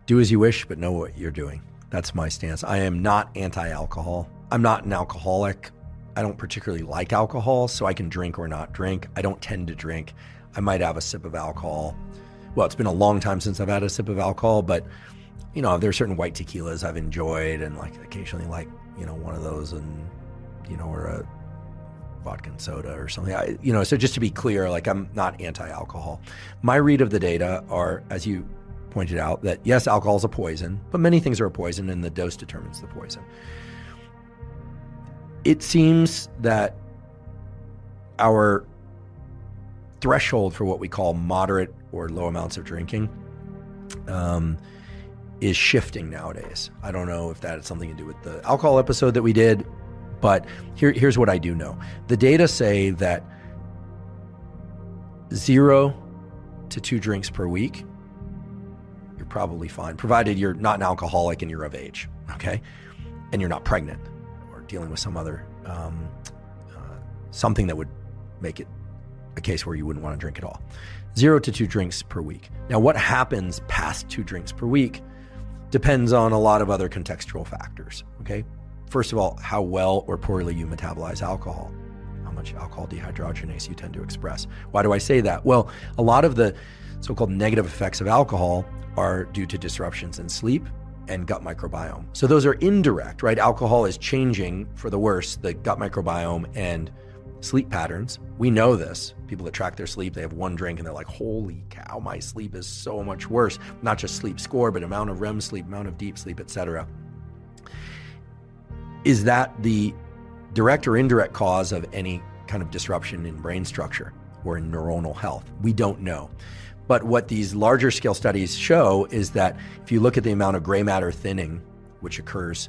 do as you wish, but know what you're doing. That's my stance. I am not anti-alcohol. I'm not an alcoholic. I don't particularly like alcohol, so I can drink or not drink. I don't tend to drink. I might have a sip of alcohol. Well, it's been a long time since I've had a sip of alcohol, but there are certain white tequilas I've enjoyed, and like occasionally one of those, and or a vodka and soda or something. So just to be clear, like, I'm not anti-alcohol. My read of the data are, as you pointed out, that yes, alcohol is a poison, but many things are a poison, and the dose determines the poison. It seems that our threshold for what we call moderate or low amounts of drinking is shifting nowadays. I don't know if that has something to do with the alcohol episode that we did, but here's what I do know. The data say that 0 to 2 drinks per week, you're probably fine, provided you're not an alcoholic and you're of age, okay? And you're not pregnant or dealing with some other, something that would make it a case where you wouldn't want to drink at all. 0 to 2 drinks per week. Now, what happens past 2 drinks per week depends on a lot of other contextual factors, okay? First of all, how well or poorly you metabolize alcohol, how much alcohol dehydrogenase you tend to express. Why do I say that? Well, a lot of the so-called negative effects of alcohol are due to disruptions in sleep and gut microbiome. So those are indirect, right? Alcohol is changing, for the worse, the gut microbiome and sleep patterns. We know this. People that track their sleep, they have one drink and they're like, holy cow, my sleep is so much worse. Not just sleep score, but amount of REM sleep, amount of deep sleep, etc. Is that the direct or indirect cause of any kind of disruption in brain structure or in neuronal health? We don't know. But what these larger scale studies show is that if you look at the amount of gray matter thinning, which occurs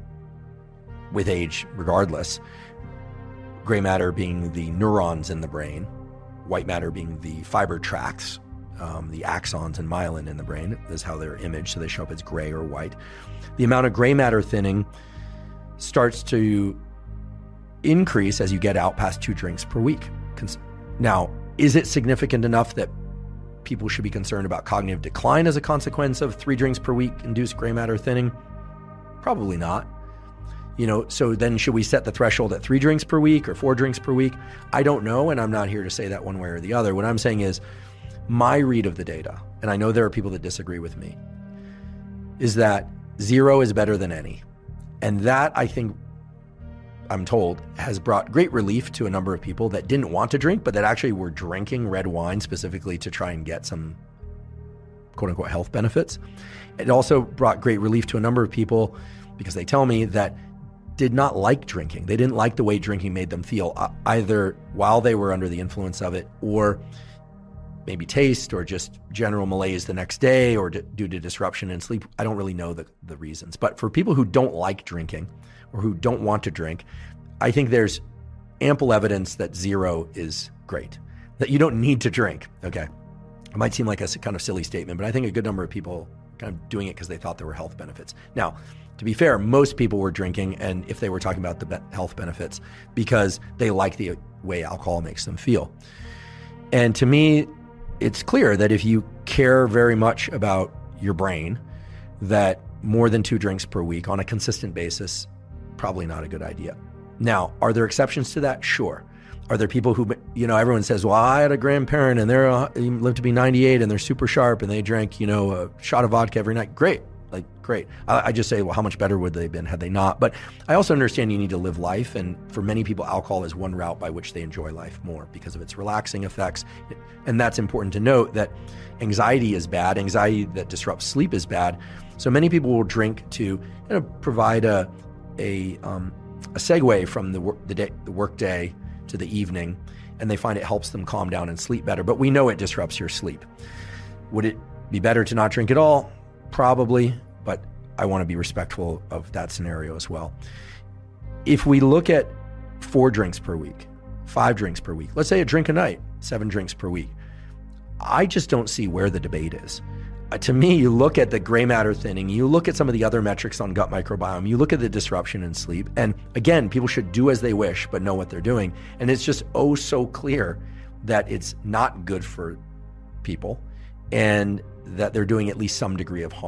with age regardless, gray matter being the neurons in the brain, white matter being the fiber tracts, the axons and myelin in the brain is how they're imaged, so they show up as gray or white. The amount of gray matter thinning starts to increase as you get out past 2 drinks per week. Now, is it significant enough that people should be concerned about cognitive decline as a consequence of 3 drinks per week induced gray matter thinning? Probably not. So then should we set the threshold at 3 drinks per week or 4 drinks per week? I don't know, and I'm not here to say that one way or the other. What I'm saying is my read of the data, and I know there are people that disagree with me, is that 0 is better than any. And that, I think, I'm told, has brought great relief to a number of people that didn't want to drink, but that actually were drinking red wine specifically to try and get some quote unquote health benefits. It also brought great relief to a number of people because they tell me that did not like drinking. They didn't like the way drinking made them feel, either while they were under the influence of it or maybe taste or just general malaise the next day or due to disruption in sleep. I don't really know the reasons. But for people who don't like drinking or who don't want to drink, I think there's ample evidence that 0 is great, that you don't need to drink, okay? It might seem like a kind of silly statement, but I think a good number of people kind of doing it because they thought there were health benefits. Now, to be fair, most people were drinking, and if they were talking about the health benefits, because they like the way alcohol makes them feel. And to me, it's clear that if you care very much about your brain, that more than 2 drinks per week on a consistent basis, probably not a good idea. Now, are there exceptions to that? Sure. Are there people who, everyone says, well, I had a grandparent and they lived to be 98 and they're super sharp and they drank, a shot of vodka every night. Great. Great. I just say, well, how much better would they have been had they not? But I also understand you need to live life. And for many people, alcohol is one route by which they enjoy life more because of its relaxing effects. And that's important to note, that anxiety is bad. Anxiety that disrupts sleep is bad. So many people will drink to provide a segue from the work day to the evening, and they find it helps them calm down and sleep better. But we know it disrupts your sleep. Would it be better to not drink at all? Probably, but I want to be respectful of that scenario as well. If we look at 4 drinks per week, 5 drinks per week, let's say a drink a night, 7 drinks per week, I just don't see where the debate is. To me, you look at the gray matter thinning, you look at some of the other metrics on gut microbiome, you look at the disruption in sleep, and again, people should do as they wish, but know what they're doing. And it's just so clear that it's not good for people and that they're doing at least some degree of harm.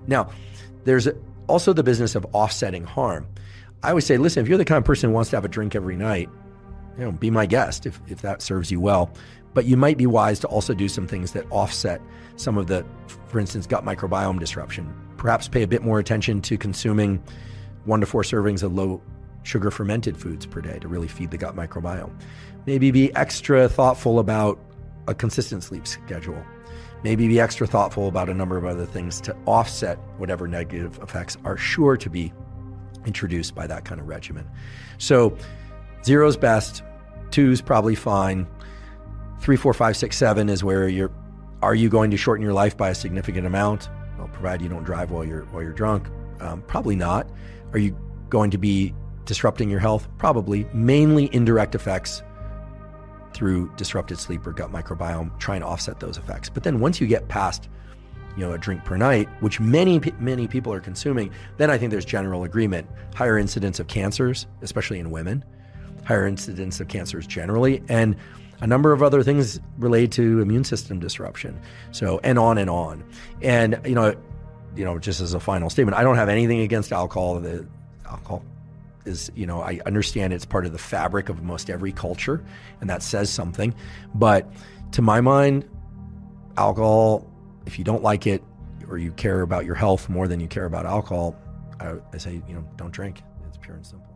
Now, there's also the business of offsetting harm. I always say, listen, if you're the kind of person who wants to have a drink every night, be my guest if that serves you well. But you might be wise to also do some things that offset some of the, for instance, gut microbiome disruption. Perhaps pay a bit more attention to consuming 1 to 4 servings of low sugar fermented foods per day to really feed the gut microbiome. Maybe be extra thoughtful about a consistent sleep schedule. Maybe be extra thoughtful about a number of other things to offset whatever negative effects are sure to be introduced by that kind of regimen. So 0's best, 2's probably fine, 3, 4, 5, 6, 7 is where are you going to shorten your life by a significant amount? Well, provided you don't drive while you're drunk. Probably not. Are you going to be disrupting your health? Probably. Mainly indirect effects through disrupted sleep or gut microbiome, trying to offset those effects. But then once you get past, a drink per night, which many people are consuming, then I think there's general agreement. Higher incidence of cancers, especially in women, higher incidence of cancers generally, and a number of other things related to immune system disruption. So, and on and on. And, just as a final statement, I don't have anything against alcohol. The alcohol is, I understand it's part of the fabric of most every culture, and that says something. But to my mind, alcohol, if you don't like it or you care about your health more than you care about alcohol, I say, don't drink. It's pure and simple.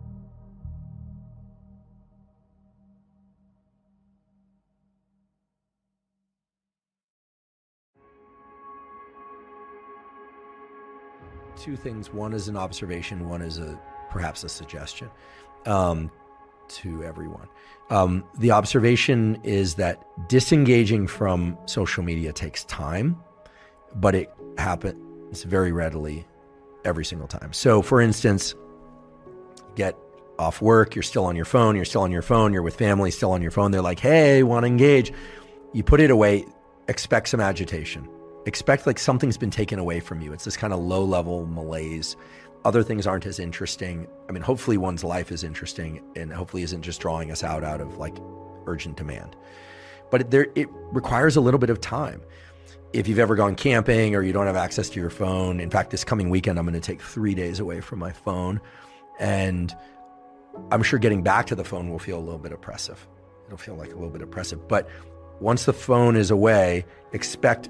Two things. One is an observation. One is perhaps a suggestion to everyone. The observation is that disengaging from social media takes time, but it happens very readily every single time. So for instance, get off work, you're still on your phone, you're with family, still on your phone. They're like, hey, want to engage? You put it away, expect some agitation. Expect like something's been taken away from you. It's this kind of low-level malaise. Other things aren't as interesting. I mean, hopefully one's life is interesting and hopefully isn't just drawing us out of like urgent demand. But it requires a little bit of time. If you've ever gone camping or you don't have access to your phone, in fact, this coming weekend, I'm going to take 3 days away from my phone. And I'm sure getting back to the phone will feel a little bit oppressive. It'll feel like a little bit oppressive. But once the phone is away, expect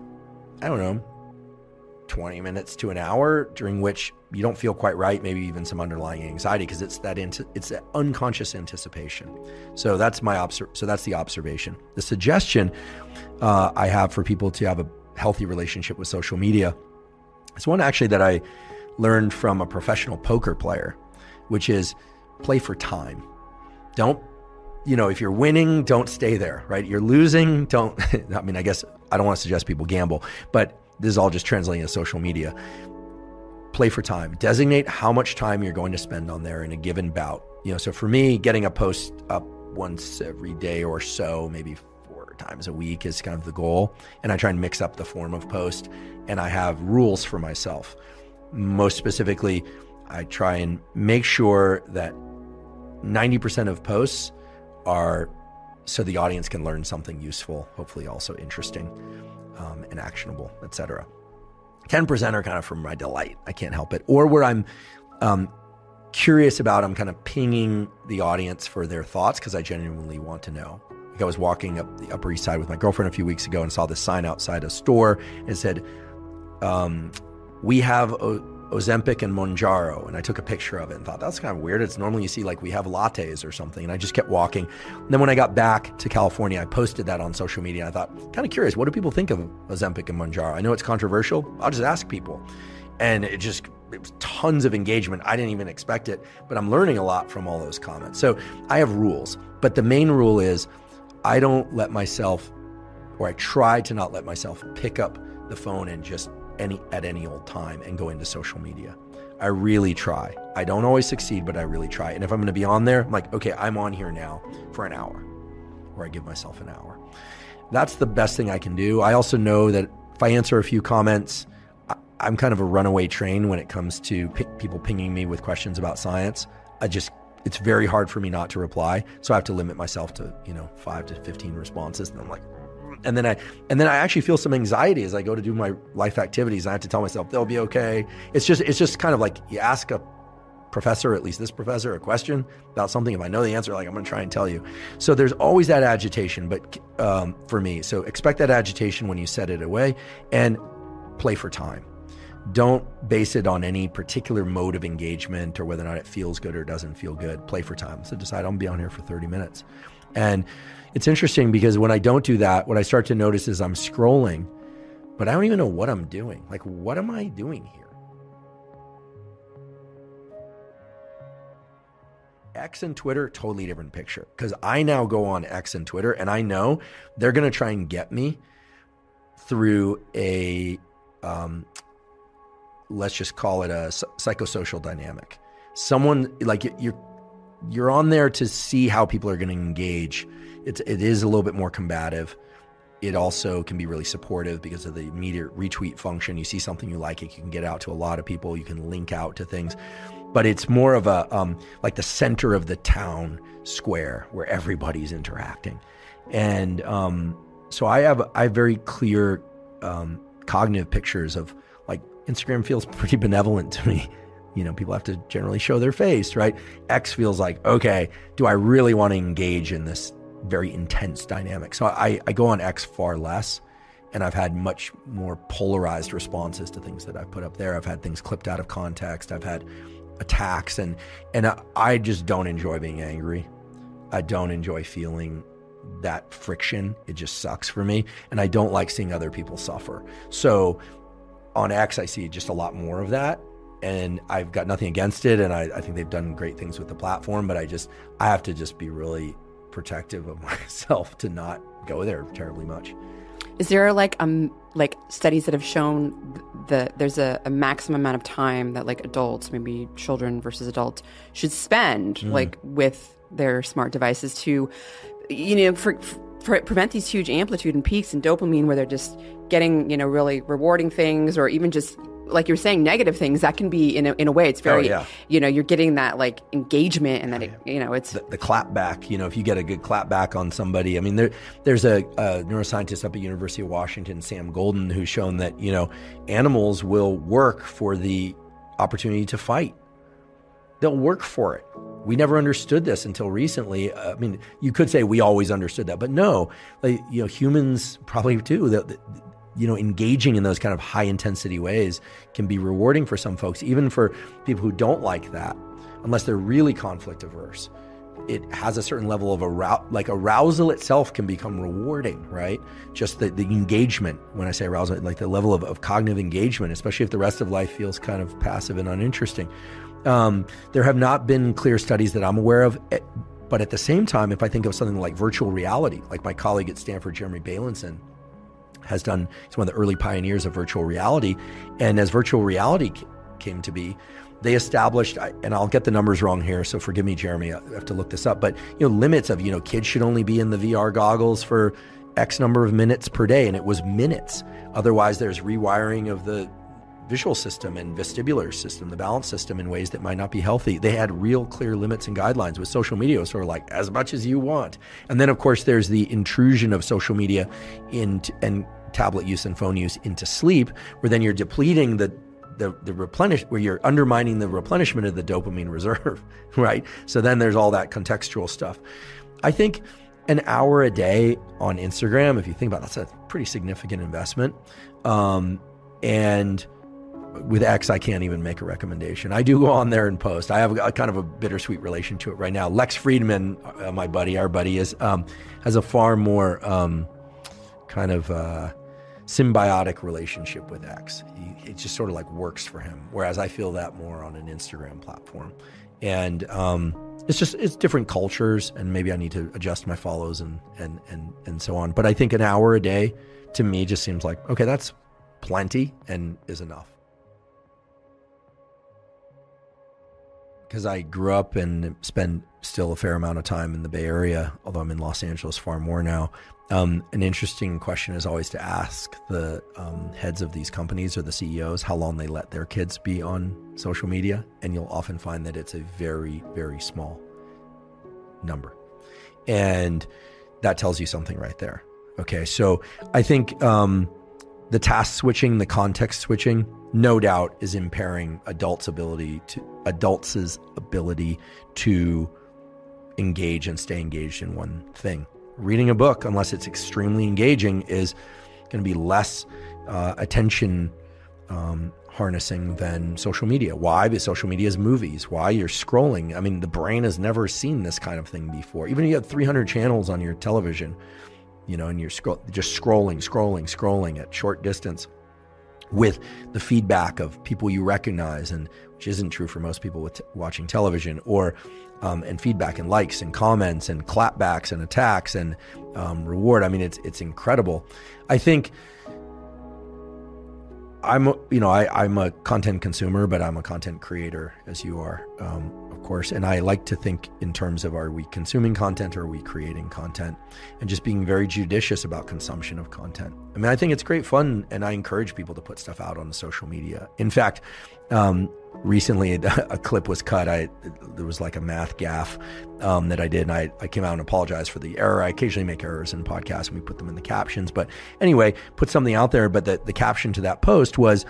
20 minutes to an hour during which you don't feel quite right, maybe even some underlying anxiety, because it's that unconscious anticipation. So that's the observation. The suggestion I have for people to have a healthy relationship with social media is one actually that I learned from a professional poker player, which is play for time. Don't, if you're winning, don't stay there, right? You're losing, I guess I don't want to suggest people gamble, but this is all just translating to social media. Play for time. Designate how much time you're going to spend on there in a given bout. So for me, getting a post up once every day or so, maybe 4 times a week is kind of the goal. And I try and mix up the form of post, and I have rules for myself. Most specifically, I try and make sure that 90% of posts are so the audience can learn something useful, hopefully also interesting and actionable, etc. 10% are kind of from my delight. I can't help it. Or where I'm curious about, I'm kind of pinging the audience for their thoughts because I genuinely want to know. Like I was walking up the Upper East Side with my girlfriend a few weeks ago and saw this sign outside a store and it said, we have Ozempic and Mounjaro. And I took a picture of it and thought, that's kind of weird. It's normally you see like we have lattes or something. And I just kept walking. And then when I got back to California, I posted that on social media. I thought, kind of curious, what do people think of Ozempic and Mounjaro? I know it's controversial. I'll just ask people. And it was tons of engagement. I didn't even expect it, but I'm learning a lot from all those comments. So I have rules, but the main rule is I don't let myself, or I try to not let myself pick up the phone and just at any old time and go into social media. I really try. I don't always succeed, but I really try. And if I'm going to be on there, I'm like, okay, I'm on here now for an hour, or I give myself an hour. That's the best thing I can do. I also know that if I answer a few comments, I'm kind of a runaway train when it comes to people pinging me with questions about science. It's very hard for me not to reply. So I have to limit myself to, 5 to 15 responses. And I'm like, And then I actually feel some anxiety as I go to do my life activities. I have to tell myself they'll be okay. It's just kind of like you ask a professor, at least this professor, a question about something. If I know the answer, like I'm going to try and tell you. So there's always that agitation, but for me, so expect that agitation when you set it away, and play for time. Don't base it on any particular mode of engagement or whether or not it feels good or doesn't feel good. Play for time. So decide I'm going to be on here for 30 minutes. And it's interesting because when I don't do that, what I start to notice is I'm scrolling, but I don't even know what I'm doing. Like, what am I doing here? X and Twitter, totally different picture. Because I now go on X and Twitter, and I know they're going to try and get me through a, let's just call it a psychosocial dynamic. Someone, like, you're on there to see how people are going to engage. It is a little bit more combative. It also can be really supportive because of the immediate retweet function. You see something you like, it can get out to a lot of people. You can link out to things. But it's more of a, like the center of the town square where everybody's interacting. And so I have very clear cognitive pictures of, like, Instagram feels pretty benevolent to me. You know, people have to generally show their face, right? X feels like, okay, do I really want to engage in this very intense dynamic? So I go on X far less, and I've had much more polarized responses to things that I've put up there. I've had things clipped out of context. I've had attacks, and I just don't enjoy being angry. I don't enjoy feeling that friction. It just sucks for me, and I don't like seeing other people suffer. So on X, I see just a lot more of that, and I've got nothing against it, and I think they've done great things with the platform, but I have to just be really protective of myself to not go there terribly much. Is there like studies that have shown that there's a maximum amount of time that like adults, maybe children versus adults, should spend like with their smart devices to, you know, for prevent these huge amplitude and peaks in dopamine where they're just getting, you know, really rewarding things, or even just, like you were saying, negative things that can be in a way it's very, you know, you're getting that like engagement, and that you know, it's the clap back. You know, if you get a good clap back on somebody, I mean, there's a neuroscientist up at University of Washington, Sam Golden, who's shown that, you know, animals will work for the opportunity to fight. They'll work for it. We never understood this until recently. I mean, you could say we always understood that, but no, like, you know, humans probably too. You know, engaging in those kind of high intensity ways can be rewarding for some folks, even for people who don't like that, unless they're really conflict averse. It has a certain level of arousal itself can become rewarding, right? Just the engagement. When I say arousal, like the level of cognitive engagement, especially if the rest of life feels kind of passive and uninteresting. There have not been clear studies that I'm aware of, but at the same time, if I think of something like virtual reality, like my colleague at Stanford, Jeremy Bailenson, has done, he's one of the early pioneers of virtual reality. And as virtual reality came to be, they established, and I'll get the numbers wrong here, so forgive me, Jeremy, I have to look this up, but, you know, limits of, you know, kids should only be in the VR goggles for X number of minutes per day, and it was minutes. Otherwise, there's rewiring of the visual system and vestibular system, the balance system, in ways that might not be healthy. They had real clear limits and guidelines. With social media, it was sort of like as much as you want. And then, of course, there's the intrusion of social media and tablet use and phone use into sleep, where then you're depleting the where you're undermining the replenishment of the dopamine reserve, right? So then there's all that contextual stuff. I think an hour a day on Instagram, if you think about it, that's a pretty significant investment. And with X, I can't even make a recommendation. I do go on there and post. I have a kind of a bittersweet relation to it right now. Lex Friedman, our buddy, has a far more kind of symbiotic relationship with X. It just sort of like works for him, whereas I feel that more on an Instagram platform. And it's different cultures, and maybe I need to adjust my follows and so on. But I think an hour a day to me just seems like, okay, that's plenty and is enough. Because I grew up and spend still a fair amount of time in the Bay Area, although I'm in Los Angeles far more now. An interesting question is always to ask the heads of these companies or the CEOs how long they let their kids be on social media, and you'll often find that it's a very, very small number. And that tells you something right there. Okay, so I think the task switching, the context switching, no doubt is impairing adults' ability to engage and stay engaged in one thing. Reading a book, unless it's extremely engaging, is going to be less attention harnessing than social media. Why? Because social media is movies. Why? You're scrolling. I mean, the brain has never seen this kind of thing before. Even if you have 300 channels on your television, and you're just scrolling at short distance with the feedback of people you recognize, and which isn't true for most people with watching television, or and feedback and likes and comments and clapbacks and attacks and reward. I mean, it's incredible. I think I'm a content consumer, but I'm a content creator, as you are, of course. And I like to think in terms of, are we consuming content or are we creating content? And just being very judicious about consumption of content. I mean, I think it's great fun, and I encourage people to put stuff out on the social media. In fact, recently a clip was cut. There was like a math gaffe that I did, and I came out and apologized for the error. I occasionally make errors in podcasts, and we put them in the captions. But anyway, put something out there. But the caption to that post was,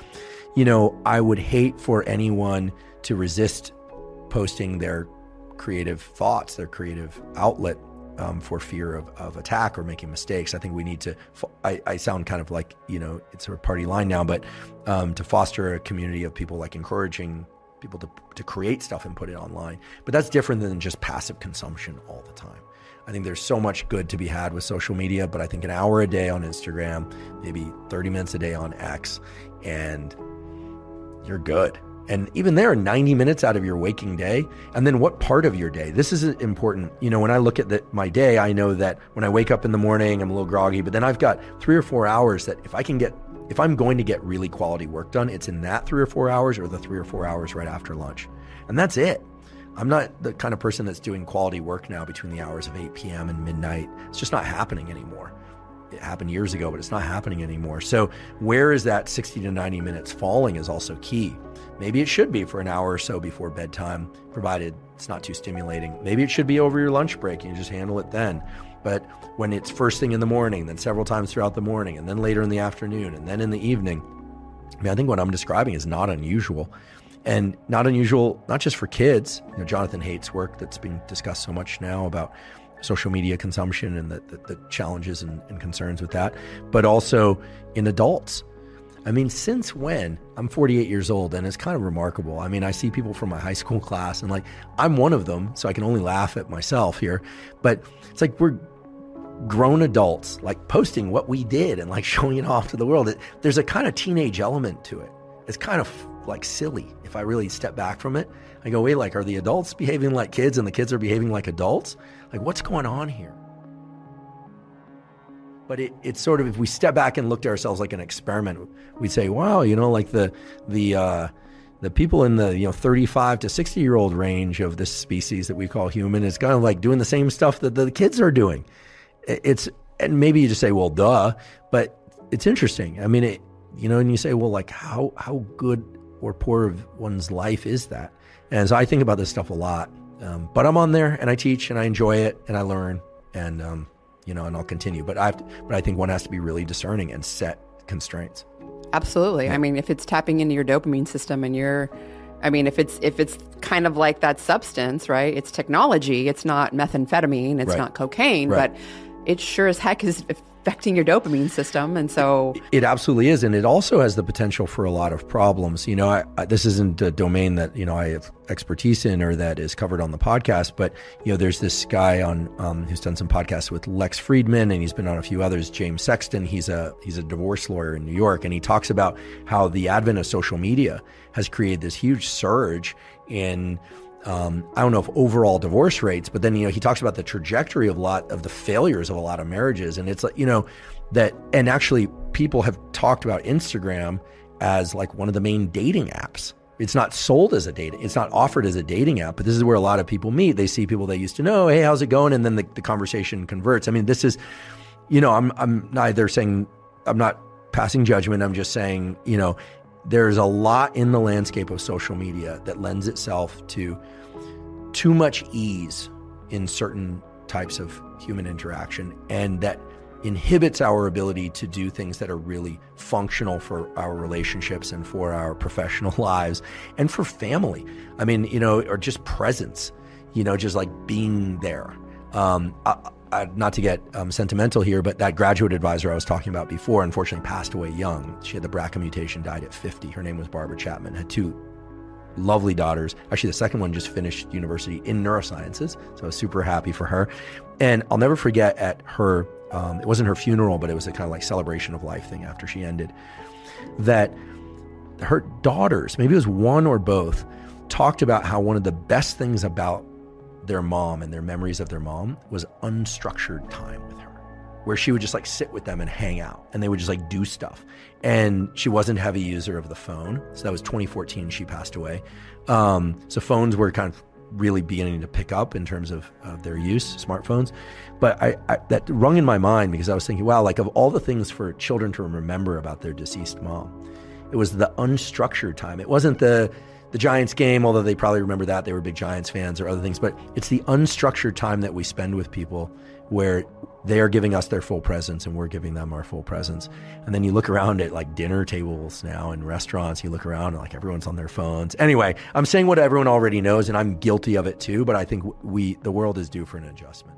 I would hate for anyone to resist posting their creative thoughts, their creative outlet, for fear of attack or making mistakes. I think we need to, I sound kind of like, it's a party line now, but to foster a community of people, like encouraging people to create stuff and put it online. But that's different than just passive consumption all the time. I think there's so much good to be had with social media, but I think an hour a day on Instagram, maybe 30 minutes a day on X, and you're good. And even there, 90 minutes out of your waking day. And then what part of your day? This is important. When I look at my day, I know that when I wake up in the morning, I'm a little groggy, but then I've got 3 or 4 hours that if I'm going to get really quality work done, it's in that 3 or 4 hours or the 3 or 4 hours right after lunch. And that's it. I'm not the kind of person that's doing quality work now between the hours of 8 p.m. and midnight. It's just not happening anymore. It happened years ago, but it's not happening anymore. So where is that 60 to 90 minutes falling is also key. Maybe it should be for an hour or so before bedtime, provided it's not too stimulating. Maybe it should be over your lunch break and you just handle it then. But when it's first thing in the morning, then several times throughout the morning, and then later in the afternoon, and then in the evening, I think what I'm describing is not unusual. And not unusual, not just for kids. Jonathan Haidt's work that's being discussed so much now about social media consumption and the challenges and concerns with that, but also in adults. I mean, since when? I'm 48 years old, and it's kind of remarkable. I mean, I see people from my high school class, and I'm one of them, so I can only laugh at myself here. But it's like we're grown adults, posting what we did and showing it off to the world. There's a kind of teenage element to it. It's kind of silly if I really step back from it. I go, wait, are the adults behaving like kids and the kids are behaving like adults? What's going on here? But it's sort of, if we step back and looked at ourselves like an experiment, we'd say, wow, the people in the 35 to 60-year-old range of this species that we call human is kind of doing the same stuff that the kids are doing. And maybe you just say, well, duh, but it's interesting. I mean, and you say, well, how good or poor of one's life is that? And so I think about this stuff a lot. But I'm on there and I teach and I enjoy it and I learn and and I'll continue. But I think one has to be really discerning and set constraints. Absolutely. Yeah. I mean, if it's tapping into your dopamine system and if it's kind of like that substance, right? It's technology. It's not methamphetamine. It's not cocaine, but it sure as heck is affecting your dopamine system. And so it absolutely is. And it also has the potential for a lot of problems. This isn't a domain that, I have expertise in or that is covered on the podcast, but, there's this guy on, who's done some podcasts with Lex Friedman, and he's been on a few others, James Sexton. He's a divorce lawyer in New York. And he talks about how the advent of social media has created this huge surge in, I don't know if overall divorce rates, but then, he talks about the trajectory of a lot of the failures of a lot of marriages. And it's that, and actually people have talked about Instagram as one of the main dating apps. It's not sold as it's not offered as a dating app, but this is where a lot of people meet. They see people they used to know. Hey, how's it going? And then the conversation converts. I mean, this is, I'm neither saying, I'm not passing judgment. I'm just saying, there's a lot in the landscape of social media that lends itself to too much ease in certain types of human interaction, and that inhibits our ability to do things that are really functional for our relationships and for our professional lives and for family. I mean, or just presence, just like being there. Not to get sentimental here, but that graduate advisor I was talking about before unfortunately passed away young. She had the BRCA mutation, died at 50. Her name was Barbara Chapman, had 2 lovely daughters. Actually, the second one just finished university in neurosciences, so I was super happy for her. And I'll never forget at her, it wasn't her funeral, but it was a kind of like celebration of life thing after she ended, that her daughters, maybe it was one or both, talked about how one of the best things about their mom and their memories of their mom was unstructured time with her, where she would just like sit with them and hang out, and they would just like do stuff. And she wasn't a heavy user of the phone. So that was 2014, she passed away. So phones were kind of really beginning to pick up in terms of their use, smartphones. But I that rung in my mind because I was thinking, wow, like of all the things for children to remember about their deceased mom, it was the unstructured time. It wasn't the Giants game, although they probably remember that. They were big Giants fans or other things. But it's the unstructured time that we spend with people where they are giving us their full presence and we're giving them our full presence. And then you look around at like dinner tables now in restaurants, you look around and like everyone's on their phones. Anyway, I'm saying what everyone already knows, and I'm guilty of it too, but I think the world is due for an adjustment.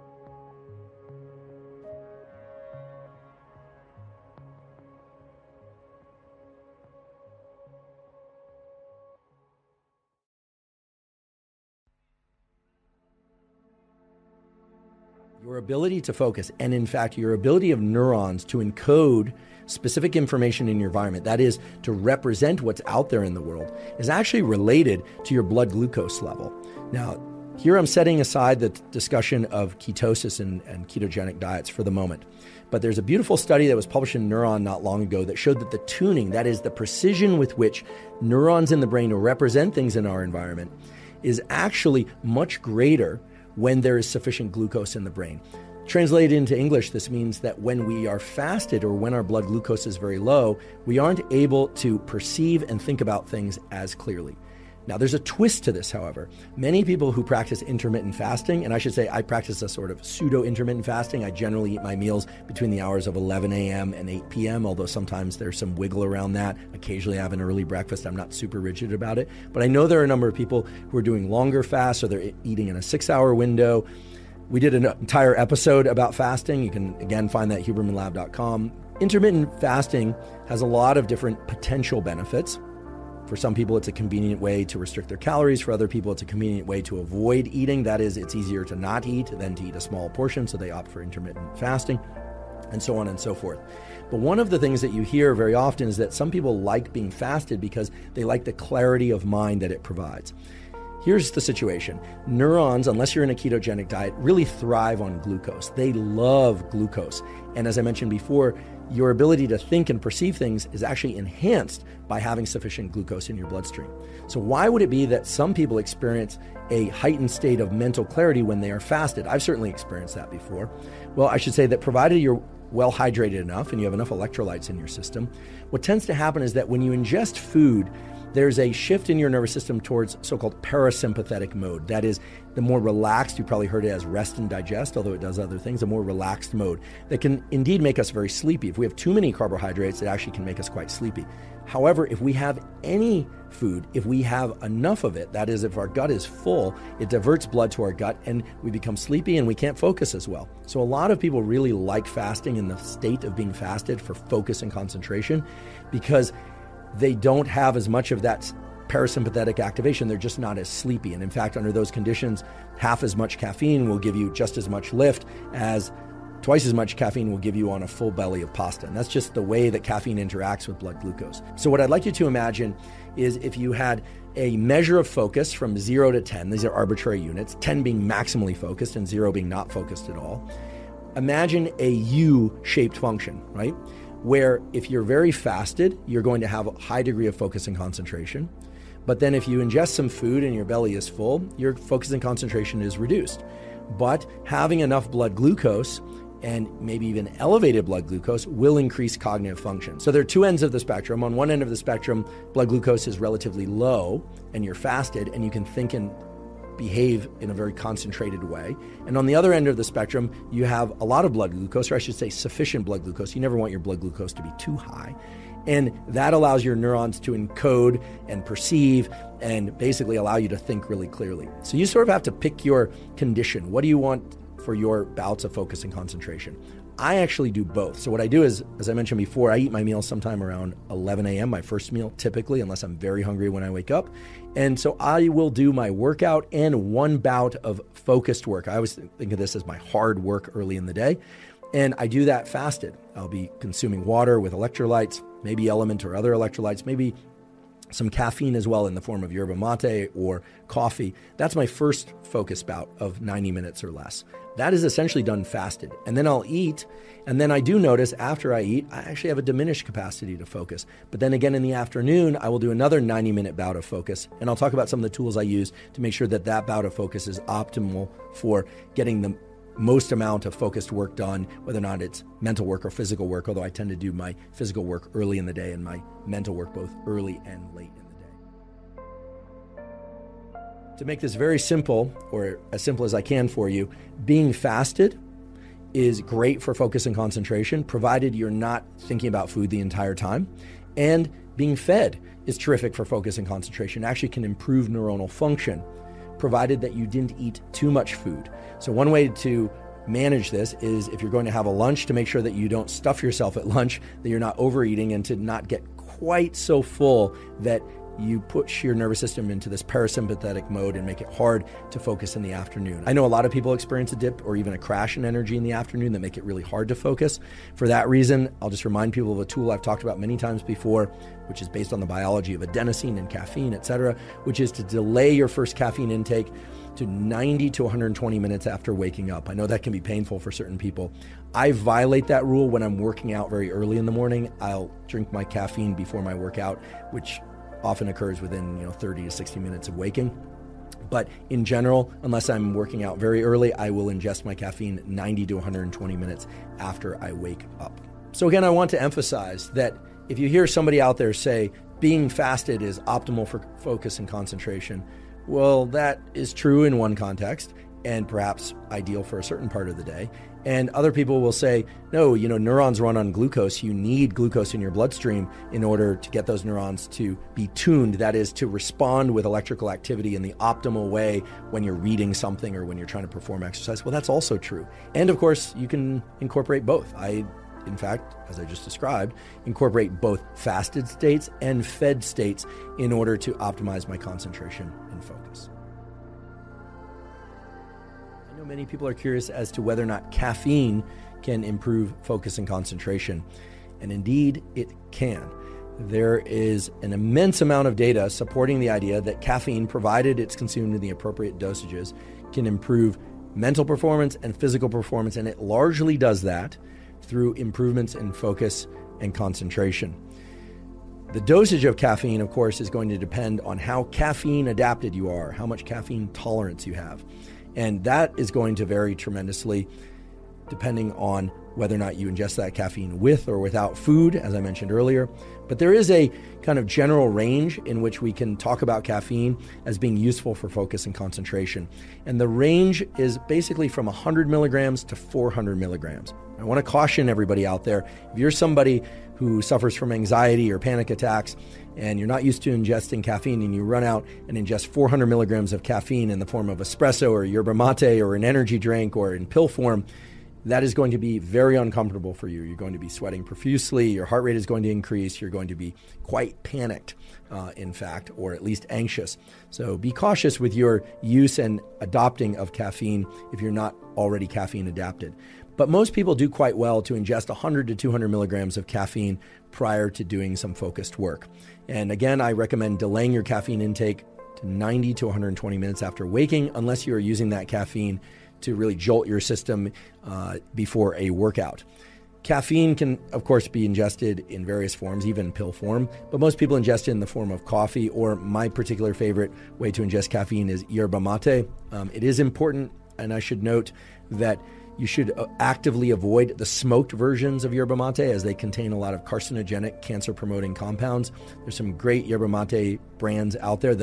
Your ability to focus, and in fact, your ability of neurons to encode specific information in your environment, that is, to represent what's out there in the world, is actually related to your blood glucose level. Now, here I'm setting aside the discussion of ketosis and ketogenic diets for the moment. But there's a beautiful study that was published in Neuron not long ago that showed that the tuning, that is, the precision with which neurons in the brain represent things in our environment, is actually much greater when there is sufficient glucose in the brain. Translated into English, this means that when we are fasted or when our blood glucose is very low, we aren't able to perceive and think about things as clearly. Now, there's a twist to this, however. Many people who practice intermittent fasting, and I should say I practice a sort of pseudo-intermittent fasting. I generally eat my meals between the hours of 11 a.m. and 8 p.m., although sometimes there's some wiggle around that. Occasionally I have an early breakfast. I'm not super rigid about it. But I know there are a number of people who are doing longer fasts, or they're eating in a 6-hour window. We did an entire episode about fasting. You can, again, find that at hubermanlab.com. Intermittent fasting has a lot of different potential benefits. For some people, it's a convenient way to restrict their calories. For other people, it's a convenient way to avoid eating. That is, it's easier to not eat than to eat a small portion, so they opt for intermittent fasting, and so on and so forth. But one of the things that you hear very often is that some people like being fasted because they like the clarity of mind that it provides. Here's the situation. Neurons, unless you're in a ketogenic diet, really thrive on glucose. They love glucose. And as I mentioned before, your ability to think and perceive things is actually enhanced by having sufficient glucose in your bloodstream. So why would it be that some people experience a heightened state of mental clarity when they are fasted? I've certainly experienced that before. Well, I should say that provided you're well hydrated enough and you have enough electrolytes in your system, what tends to happen is that when you ingest food, there's a shift in your nervous system towards so-called parasympathetic mode. That is, the more relaxed, you probably heard it as rest and digest, although it does other things, a more relaxed mode that can indeed make us very sleepy. If we have too many carbohydrates, it actually can make us quite sleepy. However, if we have any food, if we have enough of it, that is, if our gut is full, it diverts blood to our gut and we become sleepy and we can't focus as well. So a lot of people really like fasting in the state of being fasted for focus and concentration because they don't have as much of that parasympathetic activation. They're just not as sleepy. And in fact, under those conditions, half as much caffeine will give you just as much lift as twice as much caffeine will give you on a full belly of pasta. And that's just the way that caffeine interacts with blood glucose. So what I'd like you to imagine is if you had a measure of focus from 0 to 10, these are arbitrary units, 10 being maximally focused and 0 being not focused at all. Imagine a U-shaped function, right? Where if you're very fasted, you're going to have a high degree of focus and concentration. But then if you ingest some food and your belly is full, your focus and concentration is reduced. But having enough blood glucose and maybe even elevated blood glucose will increase cognitive function. So there are two ends of the spectrum. On one end of the spectrum, blood glucose is relatively low and you're fasted and you can think and behave in a very concentrated way. And on the other end of the spectrum, you have a lot of blood glucose, or I should say sufficient blood glucose. You never want your blood glucose to be too high. And that allows your neurons to encode and perceive and basically allow you to think really clearly. So you sort of have to pick your condition. What do you want for your bouts of focus and concentration? I actually do both. So what I do is, as I mentioned before, I eat my meal sometime around 11 a.m., my first meal typically, unless I'm very hungry when I wake up. And so I will do my workout and one bout of focused work. I always think of this as my hard work early in the day. And I do that fasted. I'll be consuming water with electrolytes, maybe Element or other electrolytes, maybe some caffeine as well in the form of yerba mate or coffee. That's my first focus bout of 90 minutes or less. That is essentially done fasted. And then I'll eat. And then I do notice after I eat, I actually have a diminished capacity to focus. But then again in the afternoon, I will do another 90-minute bout of focus. And I'll talk about some of the tools I use to make sure that that bout of focus is optimal for getting the most amount of focused work done, whether or not it's mental work or physical work, although I tend to do my physical work early in the day and my mental work both early and late in the day. To make this very simple, or as simple as I can for you, being fasted is great for focus and concentration, provided you're not thinking about food the entire time. And being fed is terrific for focus and concentration. It actually can improve neuronal function, provided that you didn't eat too much food. So one way to manage this is if you're going to have a lunch, to make sure that you don't stuff yourself at lunch, that you're not overeating, and to not get quite so full that you push your nervous system into this parasympathetic mode and make it hard to focus in the afternoon. I know a lot of people experience a dip or even a crash in energy in the afternoon that make it really hard to focus. For that reason, I'll just remind people of a tool I've talked about many times before, which is based on the biology of adenosine and caffeine, etc., which is to delay your first caffeine intake to 90 to 120 minutes after waking up. I know that can be painful for certain people. I violate that rule when I'm working out very early in the morning. I'll drink my caffeine before my workout, which often occurs within 30 to 60 minutes of waking. But in general, unless I'm working out very early, I will ingest my caffeine 90 to 120 minutes after I wake up. So again, I want to emphasize that if you hear somebody out there say being fasted is optimal for focus and concentration, well, that is true in one context and perhaps ideal for a certain part of the day. And other people will say, no, neurons run on glucose. You need glucose in your bloodstream in order to get those neurons to be tuned, that is, to respond with electrical activity in the optimal way when you're reading something or when you're trying to perform exercise. Well, that's also true. And of course, you can incorporate both. In fact, as I just described, incorporate both fasted states and fed states in order to optimize my concentration and focus. I know many people are curious as to whether or not caffeine can improve focus and concentration, and indeed it can. There is an immense amount of data supporting the idea that caffeine, provided it's consumed in the appropriate dosages, can improve mental performance and physical performance, and it largely does that through improvements in focus and concentration. The dosage of caffeine, of course, is going to depend on how caffeine adapted you are, how much caffeine tolerance you have. And that is going to vary tremendously depending on whether or not you ingest that caffeine with or without food, as I mentioned earlier. But there is a kind of general range in which we can talk about caffeine as being useful for focus and concentration. And the range is basically from 100 milligrams to 400 milligrams. I want to caution everybody out there, if you're somebody who suffers from anxiety or panic attacks and you're not used to ingesting caffeine and you run out and ingest 400 milligrams of caffeine in the form of espresso or yerba mate or an energy drink or in pill form, that is going to be very uncomfortable for you. You're going to be sweating profusely, your heart rate is going to increase, you're going to be quite panicked, in fact, or at least anxious. So be cautious with your use and adopting of caffeine if you're not already caffeine adapted. But most people do quite well to ingest 100 to 200 milligrams of caffeine prior to doing some focused work. And again, I recommend delaying your caffeine intake to 90 to 120 minutes after waking, unless you are using that caffeine to really jolt your system before a workout. Caffeine can, of course, be ingested in various forms, even pill form, but most people ingest it in the form of coffee, or my particular favorite way to ingest caffeine is yerba mate. It is important, and I should note that you should actively avoid the smoked versions of yerba mate as they contain a lot of carcinogenic, cancer-promoting compounds. There's some great yerba mate brands out there. The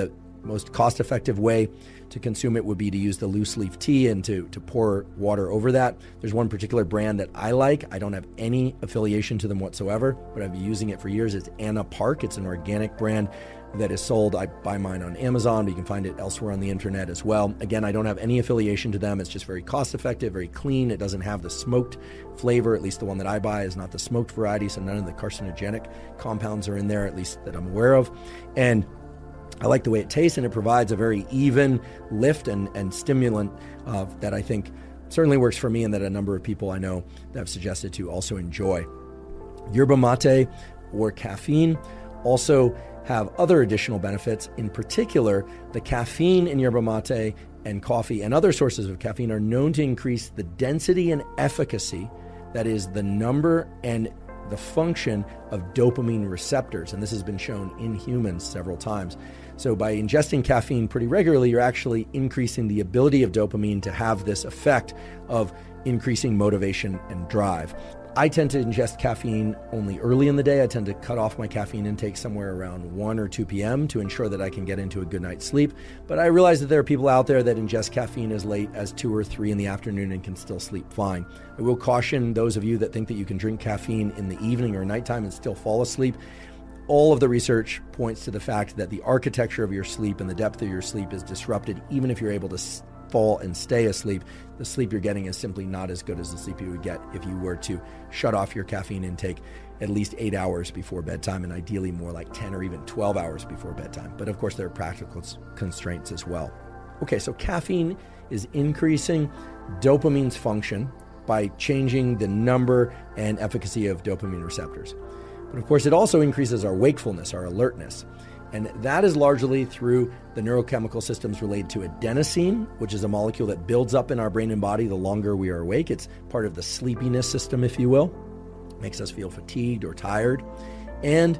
most cost-effective way to consume it would be to use the loose leaf tea and to pour water over that. There's one particular brand that I like. I don't have any affiliation to them whatsoever, but I've been using it for years. It's Anna Park. It's an organic brand that is sold. I buy mine on Amazon, but you can find it elsewhere on the internet as well. Again, I don't have any affiliation to them. It's just very cost-effective, very clean. It doesn't have the smoked flavor. At least the one that I buy is not the smoked variety, so none of the carcinogenic compounds are in there, at least that I'm aware of. And I like the way it tastes, and it provides a very even lift and stimulant that I think certainly works for me, and that a number of people I know that have suggested to also enjoy. Yerba mate or caffeine also have other additional benefits. In particular, the caffeine in yerba mate and coffee and other sources of caffeine are known to increase the density and efficacy, that is the number and the function of dopamine receptors. And this has been shown in humans several times. So by ingesting caffeine pretty regularly, you're actually increasing the ability of dopamine to have this effect of increasing motivation and drive. I tend to ingest caffeine only early in the day. I tend to cut off my caffeine intake somewhere around 1 or 2 p.m. to ensure that I can get into a good night's sleep. But I realize that there are people out there that ingest caffeine as late as 2 or 3 in the afternoon and can still sleep fine. I will caution those of you that think that you can drink caffeine in the evening or nighttime and still fall asleep. All of the research points to the fact that the architecture of your sleep and the depth of your sleep is disrupted, even if you're able to fall and stay asleep. The sleep you're getting is simply not as good as the sleep you would get if you were to shut off your caffeine intake at least 8 hours before bedtime, and ideally more like 10 or even 12 hours before bedtime. But of course, there are practical constraints as well. Okay, so caffeine is increasing dopamine's function by changing the number and efficacy of dopamine receptors. But of course, it also increases our wakefulness, our alertness. And that is largely through the neurochemical systems related to adenosine, which is a molecule that builds up in our brain and body the longer we are awake. It's part of the sleepiness system, if you will. It makes us feel fatigued or tired. And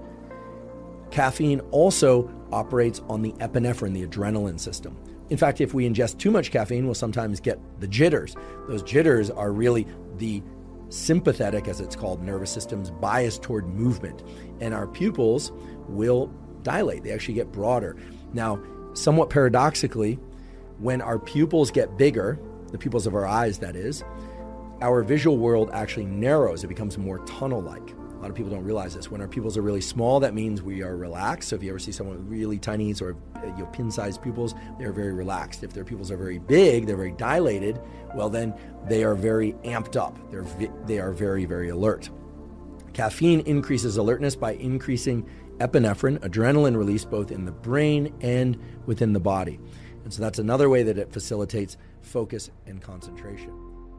caffeine also operates on the epinephrine, the adrenaline system. In fact, if we ingest too much caffeine, we'll sometimes get the jitters. Those jitters are really the sympathetic, as it's called, nervous system's bias toward movement. And our pupils will dilate. They actually get broader. Now, somewhat paradoxically, when our pupils get bigger, the pupils of our eyes, that is, our visual world actually narrows. It becomes more tunnel-like. A lot of people don't realize this. When our pupils are really small, that means we are relaxed. So if you ever see someone with really tiny or pin-sized pupils, they're very relaxed. If their pupils are very big, they're very dilated, well then they are very amped up. They are very, very alert. Caffeine increases alertness by increasing epinephrine, adrenaline release, both in the brain and within the body. And so that's another way that it facilitates focus and concentration.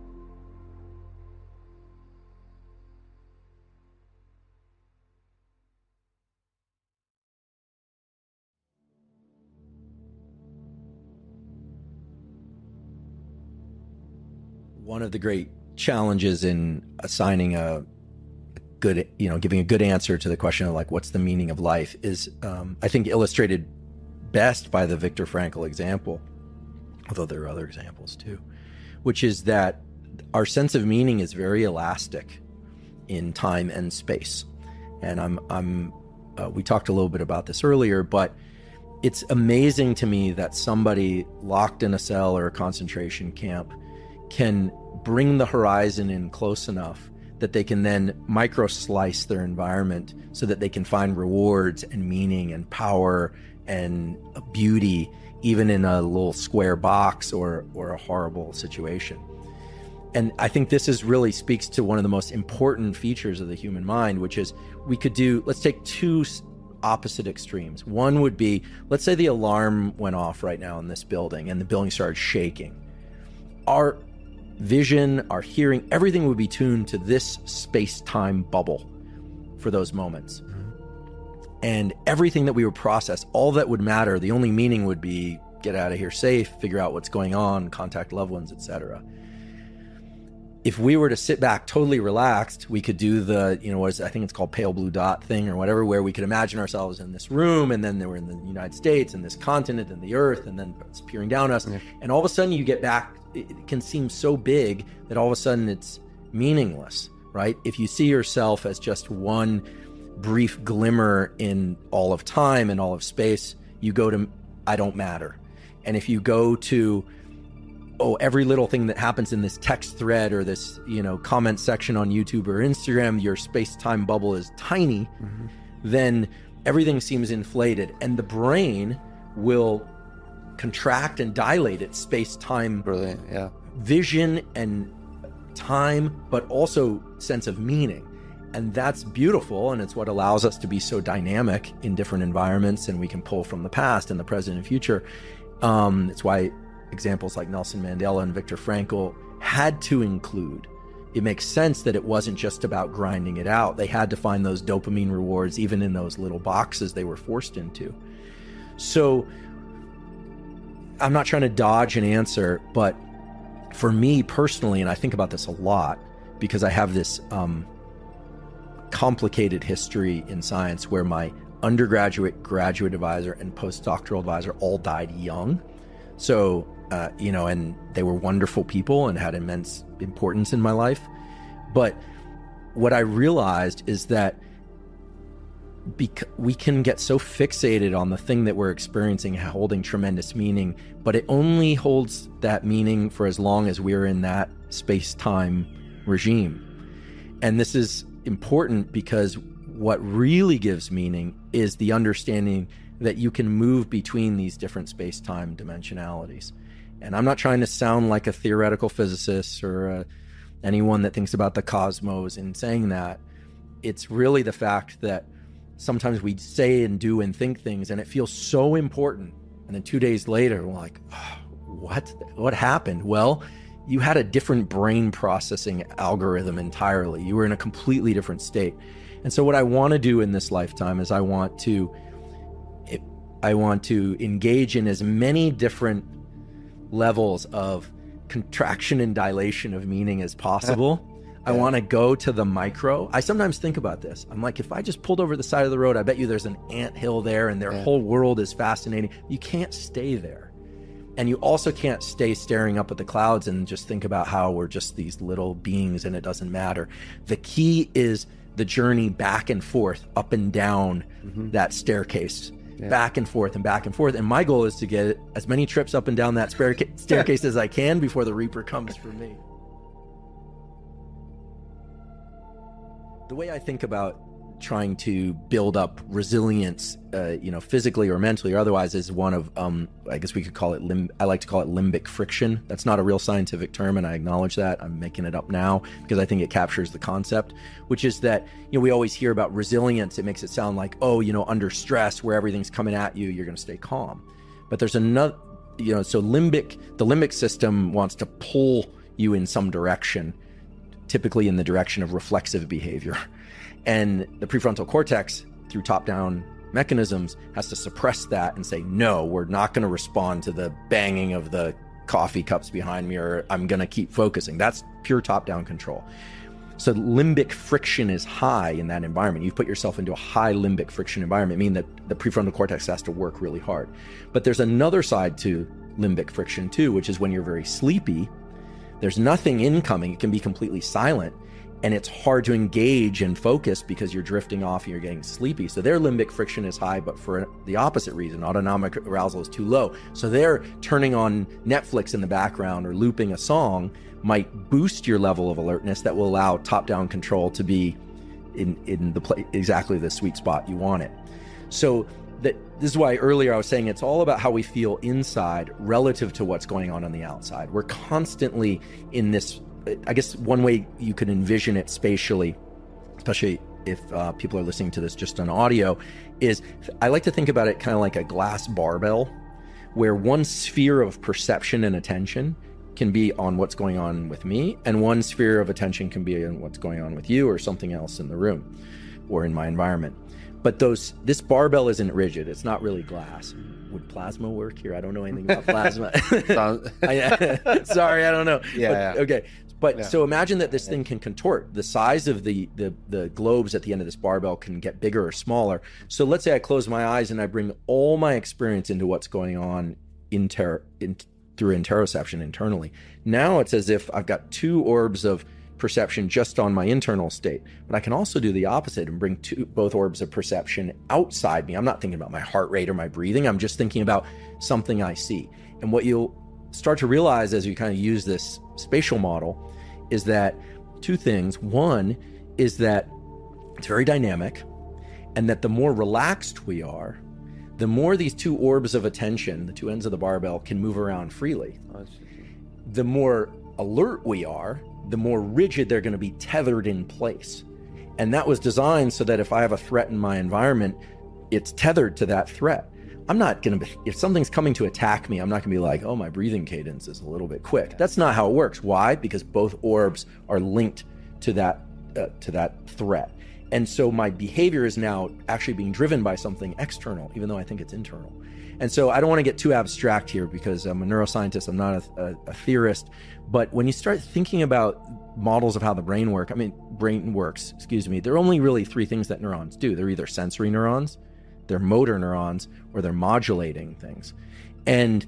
One of the great challenges in assigning a good, giving a good answer to the question of like, what's the meaning of life is, I think, illustrated best by the Viktor Frankl example, although there are other examples too, which is that our sense of meaning is very elastic in time and space. And we talked a little bit about this earlier, but it's amazing to me that somebody locked in a cell or a concentration camp can bring the horizon in close enough that they can then micro-slice their environment so that they can find rewards and meaning and power and beauty, even in a little square box or a horrible situation. And I think this really speaks to one of the most important features of the human mind, which is let's take two opposite extremes. One would be, let's say the alarm went off right now in this building and the building started shaking. Our vision, our hearing, everything would be tuned to this space-time bubble for those moments. And everything that we would process, all that would matter, the only meaning would be get out of here safe, figure out what's going on, contact loved ones, etc. If we were to sit back totally relaxed, we could do the, I think it's called pale blue dot thing or whatever, where we could imagine ourselves in this room and then they were in the United States and this continent and the earth and then it's peering down us. Yeah. And all of a sudden you get back, it can seem so big that all of a sudden it's meaningless, right? If you see yourself as just one brief glimmer in all of time and all of space, you go to I don't matter. And if you go to, every little thing that happens in this text thread or this, comment section on YouTube or Instagram, your space-time bubble is tiny, then everything seems inflated. And the brain will contract and dilate its space-time vision and time, but also sense of meaning. And that's beautiful, and it's what allows us to be so dynamic in different environments, and we can pull from the past and the present and future. It's why examples like Nelson Mandela and Viktor Frankl had to include. It makes sense that it wasn't just about grinding it out. They had to find those dopamine rewards even in those little boxes they were forced into. So I'm not trying to dodge an answer, but for me personally, and I think about this a lot because I have this complicated history in science where my undergraduate, graduate advisor, and postdoctoral advisor all died young. So, and they were wonderful people and had immense importance in my life. But what I realized is that we can get so fixated on the thing that we're experiencing holding tremendous meaning, but it only holds that meaning for as long as we're in that space-time regime. And this is important because what really gives meaning is the understanding that you can move between these different space-time dimensionalities. And I'm not trying to sound like a theoretical physicist or anyone that thinks about the cosmos in saying that. It's really the fact that sometimes we say and do and think things and it feels so important. And then 2 days later, we're like, what happened? Well, you had a different brain processing algorithm entirely. You were in a completely different state. And so what I want to do in this lifetime is I want to engage in as many different levels of contraction and dilation of meaning as possible. I want to go to the micro. I sometimes think about this. I'm like, if I just pulled over the side of the road, I bet you there's an anthill there and their whole world is fascinating. You can't stay there. And you also can't stay staring up at the clouds and just think about how we're just these little beings and it doesn't matter. The key is the journey back and forth, up and down that staircase, back and forth and back and forth. And my goal is to get as many trips up and down that staircase as I can before the Reaper comes for me. The way I think about trying to build up resilience, physically or mentally or otherwise, is one of, I guess we could call it, I like to call it limbic friction. That's not a real scientific term, and I acknowledge that. I'm making it up now because I think it captures the concept, which is that, we always hear about resilience. It makes it sound like, under stress where everything's coming at you, you're going to stay calm. But there's another, so the limbic system wants to pull you in some direction, typically in the direction of reflexive behavior. And the prefrontal cortex, through top-down mechanisms, has to suppress that and say, no, we're not going to respond to the banging of the coffee cups behind me, or I'm going to keep focusing. That's pure top-down control. So limbic friction is high in that environment. You've put yourself into a high limbic friction environment, meaning that the prefrontal cortex has to work really hard. But there's another side to limbic friction too, which is when you're very sleepy, there's nothing incoming. It can be completely silent. And it's hard to engage and focus because you're drifting off and you're getting sleepy. So their limbic friction is high, but for the opposite reason, autonomic arousal is too low. So they're turning on Netflix in the background or looping a song might boost your level of alertness that will allow top-down control to be in the exactly the sweet spot you want it. So this is why earlier I was saying it's all about how we feel inside relative to what's going on the outside. We're constantly in this. I guess one way you could envision it spatially, especially if people are listening to this just on audio, is I like to think about it kind of like a glass barbell, where one sphere of perception and attention can be on what's going on with me, and one sphere of attention can be on what's going on with you or something else in the room or in my environment. But this barbell isn't rigid. It's not really glass. Would plasma work here? I don't know anything about plasma. Sorry, I don't know. Okay. But so imagine that this thing can contort. The size of the globes at the end of this barbell can get bigger or smaller. So let's say I close my eyes and I bring all my experience into what's going on through interoception internally. Now it's as if I've got two orbs of perception just on my internal state, but I can also do the opposite and bring both orbs of perception outside me. I'm not thinking about my heart rate or my breathing. I'm just thinking about something I see. And what you'll start to realize as you kind of use this spatial model is that two things. One is that it's very dynamic, and that the more relaxed we are, the more these two orbs of attention, the two ends of the barbell, can move around freely. The more alert we are, the more rigid they're going to be tethered in place. And that was designed so that if I have a threat in my environment, it's tethered to that threat. I'm not going to be, if something's coming to attack me, I'm not going to be like, oh, my breathing cadence is a little bit quick. That's not how it works. Why? Because both orbs are linked to that threat. And so my behavior is now actually being driven by something external, even though I think it's internal. And so I don't want to get too abstract here because I'm a neuroscientist, I'm not a theorist. But when you start thinking about models of how the brain works, there are only really three things that neurons do. They're either sensory neurons, they're motor neurons, or they're modulating things. And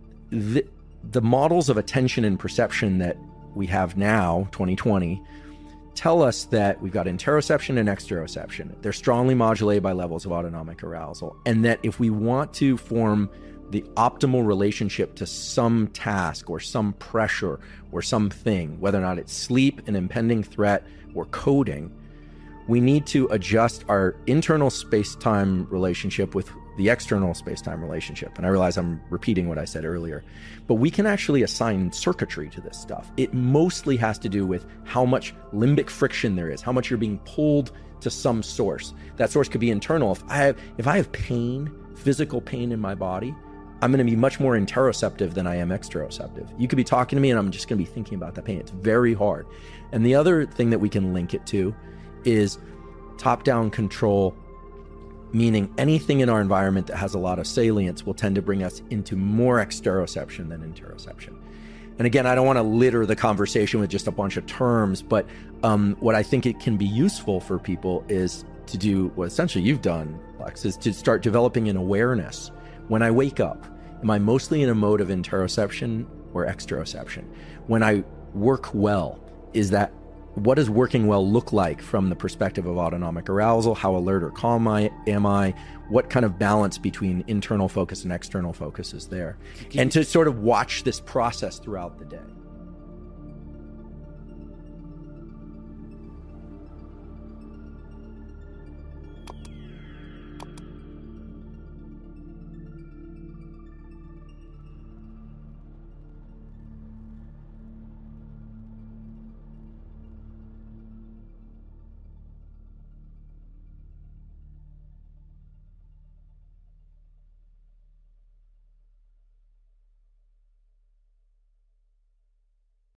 the models of attention and perception that we have now, 2020, tell us that we've got interoception and exteroception. They're strongly modulated by levels of autonomic arousal. And that if we want to form the optimal relationship to some task or some pressure or something, whether or not it's sleep, an impending threat, or coding, we need to adjust our internal space-time relationship with the external space-time relationship. And I realize I'm repeating what I said earlier, but we can actually assign circuitry to this stuff. It mostly has to do with how much limbic friction there is, how much you're being pulled to some source. That source could be internal. If I have pain, physical pain in my body, I'm going to be much more interoceptive than I am exteroceptive. You could be talking to me and I'm just going to be thinking about that pain. It's very hard. And the other thing that we can link it to is top-down control, meaning anything in our environment that has a lot of salience will tend to bring us into more exteroception than interoception. And again, I don't want to litter the conversation with just a bunch of terms, but what I think it can be useful for people is to do what essentially you've done, Lex, is to start developing an awareness. When I wake up, am I mostly in a mode of interoception or exteroception? When I work well, what does working well look like from the perspective of autonomic arousal? How alert or calm am I? What kind of balance between internal focus and external focus is there? And to sort of watch this process throughout the day.